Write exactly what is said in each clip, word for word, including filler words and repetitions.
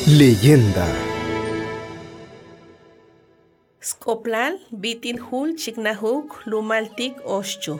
Leyenda. Skoplal bitin hul chiknahuk lumaltik oshchuk.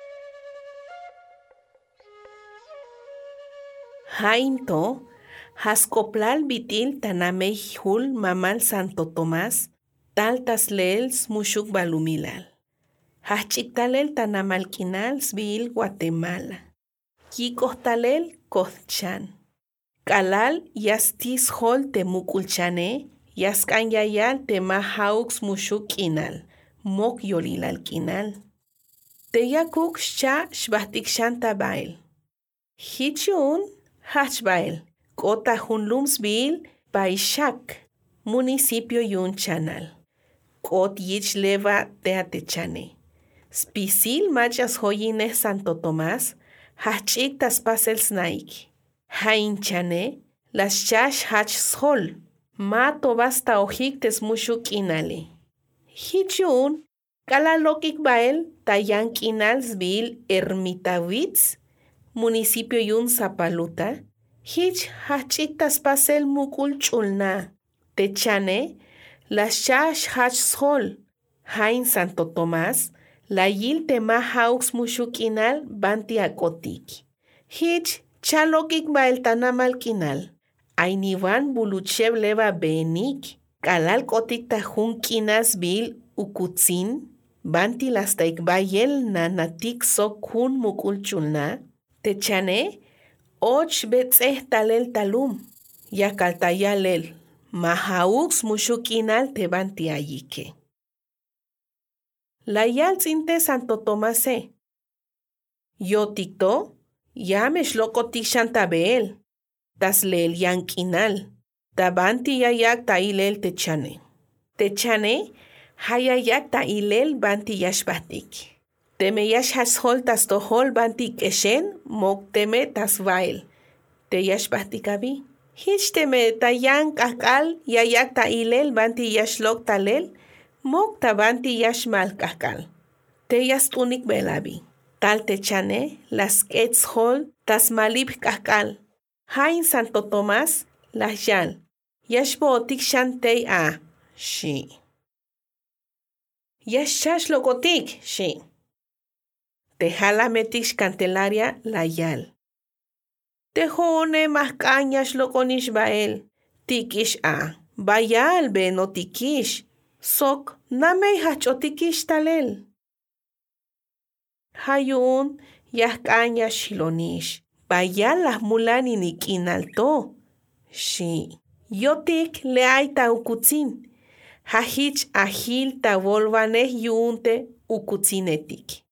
Jainto, haskoplal bitil tanamei hul mamal Santo Tomás, taltas lels mushuk balumilal. Hachiktalel tanamalkinal sbil Guatemala. Kikostalel kohchan. Kalal yastis hol temukulchane, yaskan yayal temahaux mushuk inal, mok yolilal kinal. Teyakuk sha shbahtik shanta bail. Hichun hachbail, kota hunlumsbil baishak, municipio yun chanal. Kot yich leva teatechane. Spisil machas hoyine Santo Tomás, hachik taspasel snaik. Hainchane, las chash hach sol, mato basta ojiktes mushuk inale. Hichun, kalalokik bael, tayan kinalsbil ermitawitz, municipio yun Zapaluta, hich hachik taspasel mukul chulna. Techane, las chash hach sol, hain Santo Tomás, la yil tema haux mushuk inal banti akotik. Hich chalokik bael tanamal kinal. Ainivan buluchev leva benik. Kalal kotik tajun kinas bil ukutzin. Banti lastaik bayel nanatik sok hun mukul chulna. Techane, och betzeh talel talum. Yakaltayalel. Mahaux mushukinal te banti ayike. La yal tzinte Santo Tomase. Yo tikto. Yamesh lokotik shantabel. Tas leel yankinal. Tabanti yayak tailel techane. Techane, hayayak tailel banti yashbatik. Teme yash hashol tas tohol banti keshen, mok teme tas vail. Te yashbatik abi. Hich teme tayan kakal yayak tailel banti yashlok talel, mok tabanti yashmal kakal. Te yastunik belabi. Tal techane, las quetzhol, tas malib kakal. Hain Santo Tomás, las yal. Yashbootik shantei a, shi. Yashash lokotik, shi. Tejala metix cantelaria la yal. Tejone mascañas lokonish bael. Tikish a. Bayal beno tikish. Sok namei hachotikish talel. Hayun yascañas shilonish. Bayal las mulani nikinalto. Shi. Yotik le aita ukutzin. Hahich ahil ta volvaneh yunte ukutzinetik.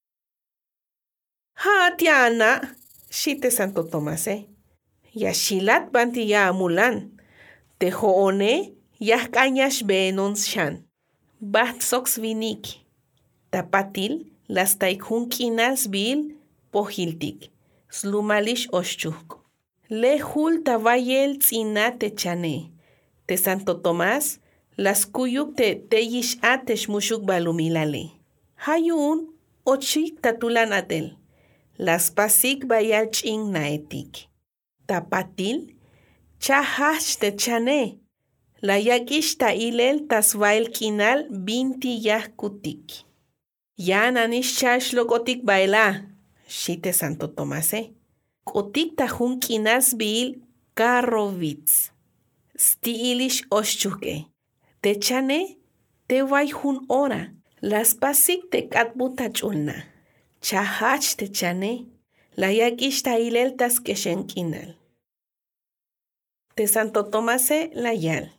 Ha tiana. Shite Santo Tomás, eh. Yashilat banti ya amulan. Tejoone yascañas benon shan. Bat sox vinik. Tapatil las taikjunkinals bil pohiltik. Slumalish oshchuk. Le hul tavayel tzinate chane. Te Santo Tomás, las kuyuk te teyish atesh mushuk balumilale. Hayun ochik tatulanatel. Las pasik bayal ching naetik. Tapatil, chahash te chane. La yakish ta ilel tasvail kinal binti yahkutik. Yananish chash lokotik baila. Shite Santo Tomás, eh. Kotik tajun kinas bil karrovitz. Stiilish oshchuke. Te chane, te vai hun ora. Las pasik te katbuta chulna. Chahach te chane, la yakish ta ilel tas keshenkinal. Te Santo Tomase la yal.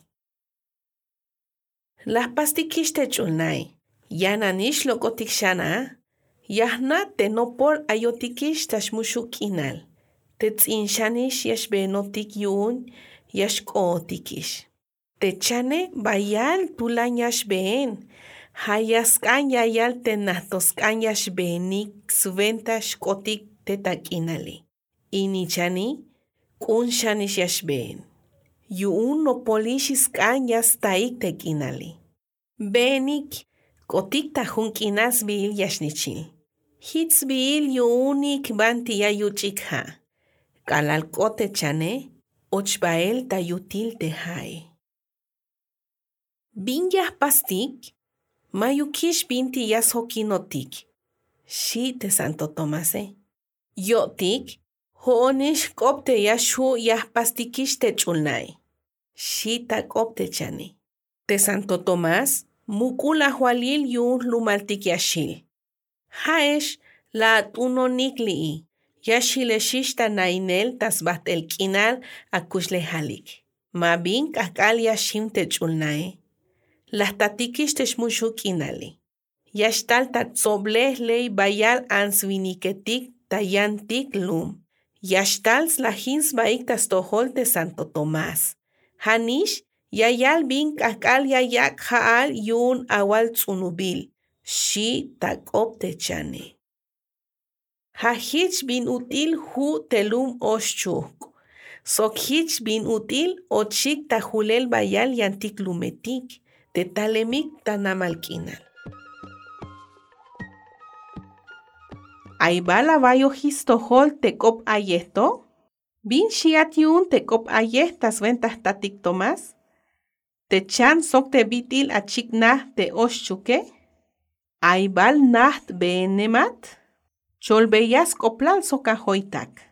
Las pastikish te chulnai. Yananish lokotik shana. Yahna te no por ayotikish tash mushukinal. Te tzinshanish yash benotik yun yash kootikish. Te chane bayal tulan yash ben. Hayaskan yayal te nahtoskan yash benik sventash kotik te takinali. Inichani kunshanish yash ben. Yun no polishis kan yas taik tekinali. Benik kotik tajunkinas bil yashnichil. Hits bil yunik banti yayuchik ha. Kalalkote chane, ochbael tayutil te hai. Bin yahpastik, mayukish binti yas hokinotik. Shi te Santo Tomase. Yotik, hoonish kopte yashu yahpastikish te chulnai. Shi ta kopte chani. Te Santo Tomás, mukula hualil yun lumaltik yashil. Haesh la tuno nikli. Yashileshishta nainel tasbat el kinal akushle halik. Mabin kakal yashim te chulnai. Las tatikish te shmushu kinali. Yashtal tatsobleh lei bayal ansviniketik tayantik lum. Yashtals la hins baik tastohol te Santo Tomás. Hanish yayal bin kakal yayak haal yun awal tsunubil. Shi takop te chane. Hahich bin util hu telum oshchuk. Sokhich bin util ochik tahulel bayal yantik lumetik. Te talemik tanamalkinal. Aibala bayo histohol te kop ayesto. Bin shiatiun te kop ayestas ventas tatik Tomás. Te chan sok te bitil achik nah te oshchuke. Aibal naht beenemat. Cholbeyas koplal soka hoitak.